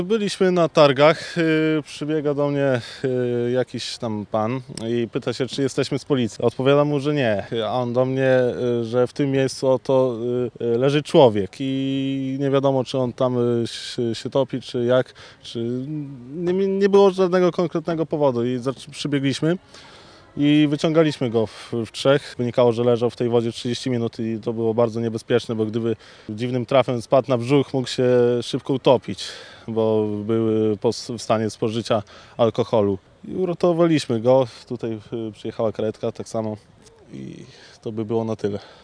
Byliśmy na targach, przybiega do mnie jakiś tam pan i pyta się, czy jesteśmy z policji. Odpowiadam mu, że nie, a on do mnie, że w tym miejscu oto leży człowiek i nie wiadomo, czy on tam się topi, czy jak, czy nie było żadnego konkretnego powodu i przybiegliśmy. I wyciągaliśmy go w trzech. Wynikało, że leżał w tej wodzie 30 minut i to było bardzo niebezpieczne, bo gdyby dziwnym trafem spadł na brzuch, mógł się szybko utopić, bo był w stanie spożycia alkoholu. I uratowaliśmy go. Tutaj przyjechała karetka tak samo i to by było na tyle.